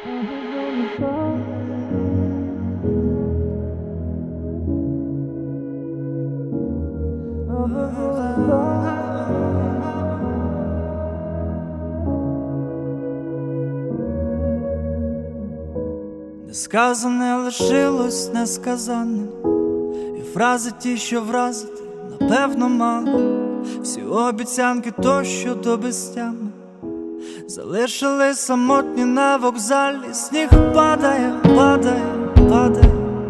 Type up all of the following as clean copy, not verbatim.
Несказане лишилось несказаним, і фрази ті, що вразити, напевно мало. Всі обіцянки тощо до безтями залишились самотні на вокзалі. Сніг падає, падає, падає,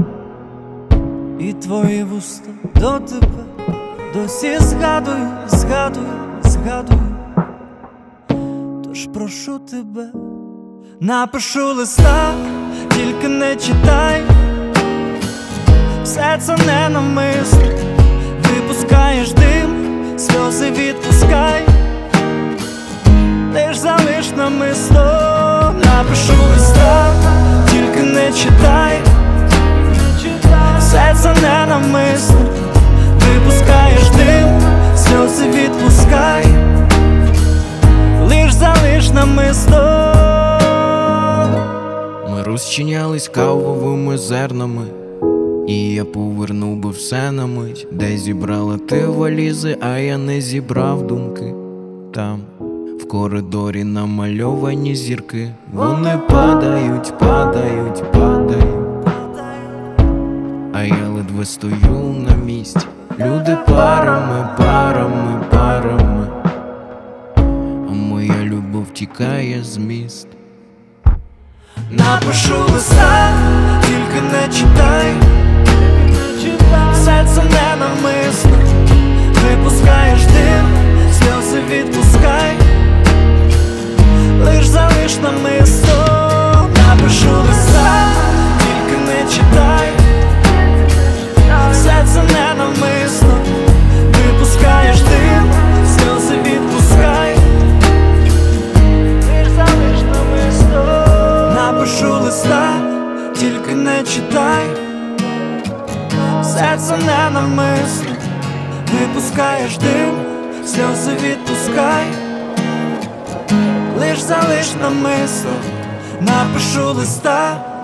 і твої вуста до тебе досі згадую, згадую, згадую. Тож прошу тебе, напишу листа, тільки не читай. Все це ненавмисно, випускаєш дим, сльози відпускай. Лиш залиш намисто, напишу листа, тільки не читай. Все це ненавмисно, випускаєш дим, сльози відпускай. Лиш залиш намисто. Ми розчинялись кавовими зернами, і я повернув би все на мить. Де зібрала ти валізи, а я не зібрав думки. Там, в коридорі намальовані зірки. Вони падають, падають, падають, а я ледве стою на місці. Люди парами, парами, парами, а моя любов тікає з міст. Напишу листа, тільки не читай. Все це ненавмисно, випускаєш дим, сльози відпускай. Лиш залиш намисто, напишу листа, тільки не читай. Все це ненавмисно, випускаєш дим, сльози відпускай. Лиш залиш намисто. Напишу листа, тільки не читай. Все це ненавмисно, випускаєш дим, сльози відпускай. Лиш залиш намисто, напишу листа.